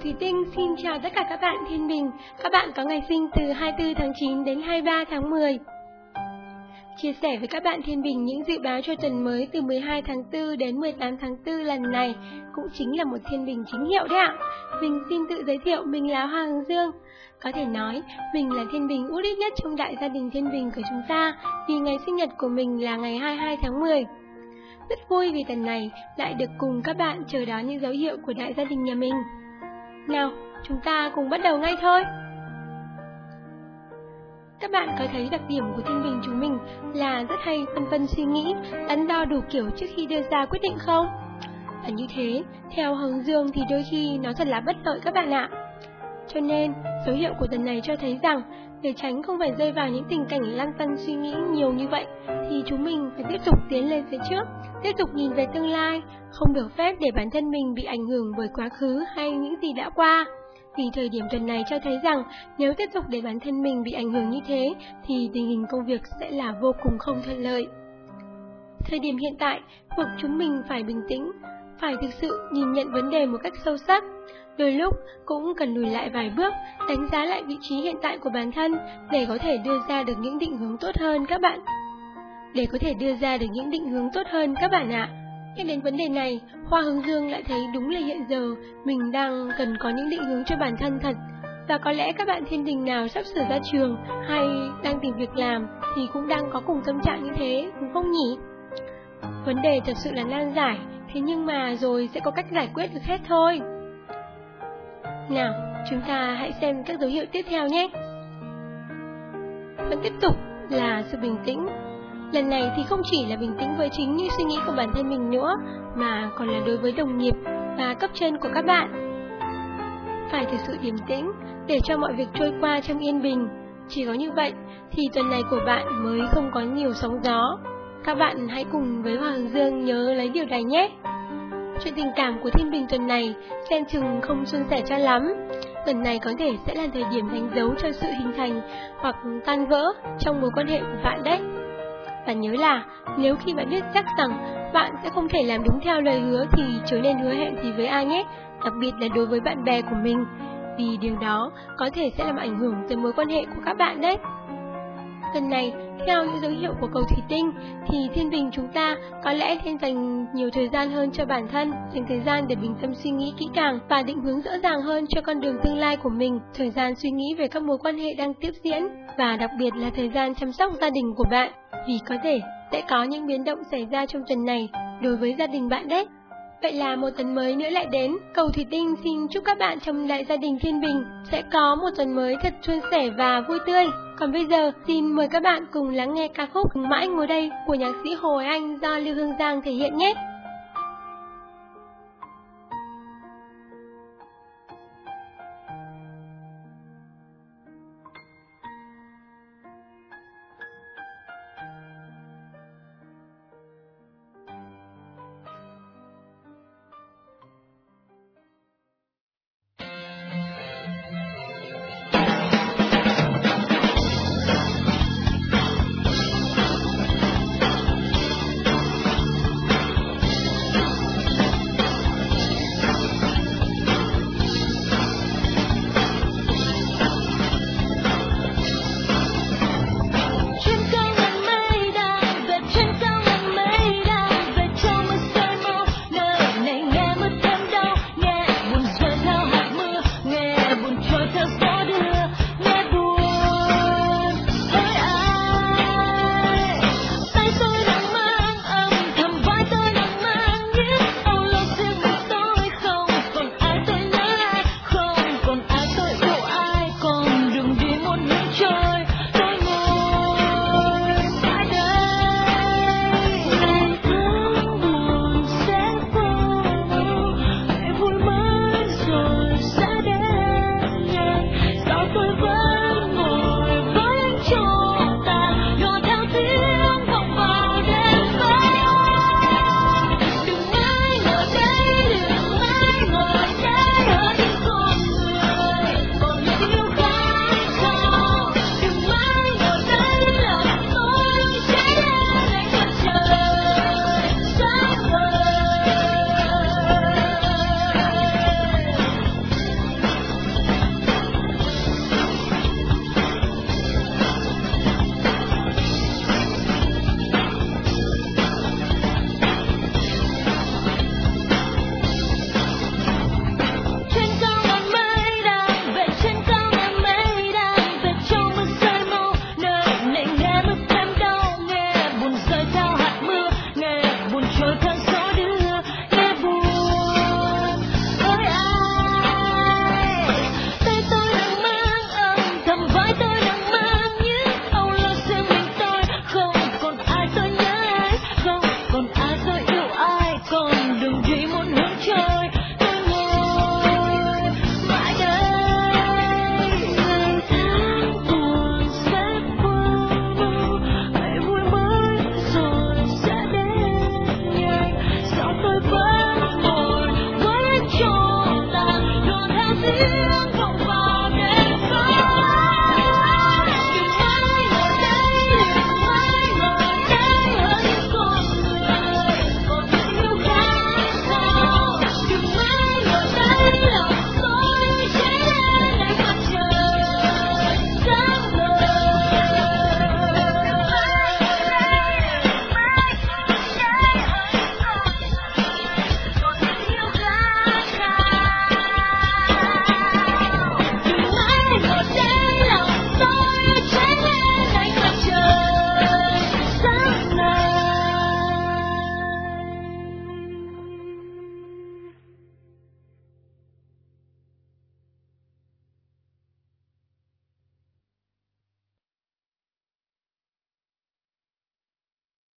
Thủy Tinh xin chào tất cả các bạn thiên bình. Các bạn có ngày sinh từ 24 tháng 9 đến 23 tháng 10. Chia sẻ với các bạn thiên bình những dự báo cho tuần mới từ 12 tháng 4 đến 18 tháng 4 lần này cũng chính là một thiên bình chính hiệu đấy ạ. Mình xin tự giới thiệu, mình là Hoa Hướng Dương. Có thể nói, mình là thiên bình út ích nhất trong đại gia đình thiên bình của chúng ta, vì ngày sinh nhật của mình là ngày 22 tháng 10. Rất vui vì tuần này lại được cùng các bạn chờ đón những dấu hiệu của đại gia đình nhà mình. Nào, chúng ta cùng bắt đầu ngay thôi. Các bạn có thấy đặc điểm của thiên bình chúng mình là rất hay phân vân suy nghĩ, đắn đo đủ kiểu trước khi đưa ra quyết định không? Và như thế, theo Hướng Dương thì đôi khi nó thật là bất lợi các bạn ạ. Cho nên, dấu hiệu của tuần này cho thấy rằng, để tránh không phải rơi vào những tình cảnh lăn tăn suy nghĩ nhiều như vậy, thì chúng mình phải tiếp tục tiến lên phía trước, tiếp tục nhìn về tương lai, không được phép để bản thân mình bị ảnh hưởng bởi quá khứ hay những gì đã qua. Vì thời điểm tuần này cho thấy rằng, nếu tiếp tục để bản thân mình bị ảnh hưởng như thế, thì tình hình công việc sẽ là vô cùng không thuận lợi. Thời điểm hiện tại, buộc chúng mình phải bình tĩnh, phải thực sự nhìn nhận vấn đề một cách sâu sắc. Đôi lúc cũng cần lùi lại vài bước, đánh giá lại vị trí hiện tại của bản thân để có thể đưa ra được những định hướng tốt hơn các bạn. Ạ. Nhắc đến vấn đề này, Hoa Hướng Dương lại thấy đúng là hiện giờ mình đang cần có những định hướng cho bản thân thật. Và có lẽ các bạn thiên đình nào sắp sửa ra trường hay đang tìm việc làm thì cũng đang có cùng tâm trạng như thế, đúng không nhỉ? Vấn đề thật sự là nan giải, thế nhưng mà rồi sẽ có cách giải quyết được hết thôi. Nào, chúng ta hãy xem các dấu hiệu tiếp theo nhé. Vẫn tiếp tục là sự bình tĩnh. Lần này thì không chỉ là bình tĩnh với chính những suy nghĩ của bản thân mình nữa, mà còn là đối với đồng nghiệp và cấp trên của các bạn. Phải thực sự điềm tĩnh để cho mọi việc trôi qua trong yên bình. Chỉ có như vậy thì tuần này của bạn mới không có nhiều sóng gió. Các bạn hãy cùng với Hoa Hướng Dương nhớ lấy điều này nhé. Chuyện tình cảm của thiên bình tuần này xem chừng không suôn sẻ cho lắm. Tuần này có thể sẽ là thời điểm đánh dấu cho sự hình thành hoặc tan vỡ trong mối quan hệ của bạn đấy. Và nhớ là nếu khi bạn biết chắc rằng bạn sẽ không thể làm đúng theo lời hứa thì chớ nên hứa hẹn gì với ai nhé, đặc biệt là đối với bạn bè của mình, vì điều đó có thể sẽ làm ảnh hưởng tới mối quan hệ của các bạn đấy. Tuần này, theo những dấu hiệu của cầu thủy tinh, thì thiên bình chúng ta có lẽ nên dành nhiều thời gian hơn cho bản thân, dành thời gian để bình tâm suy nghĩ kỹ càng và định hướng rõ ràng hơn cho con đường tương lai của mình, thời gian suy nghĩ về các mối quan hệ đang tiếp diễn, và đặc biệt là thời gian chăm sóc gia đình của bạn, vì có thể sẽ có những biến động xảy ra trong tuần này đối với gia đình bạn đấy. Vậy là một tuần mới nữa lại đến, cầu thủy tinh xin chúc các bạn trong đại gia đình thiên bình sẽ có một tuần mới thật suôn sẻ và vui tươi. Còn bây giờ, xin mời các bạn cùng lắng nghe ca khúc Mãi Ngồi Đây của nhạc sĩ Hồ Anh do Lưu Hương Giang thể hiện nhé.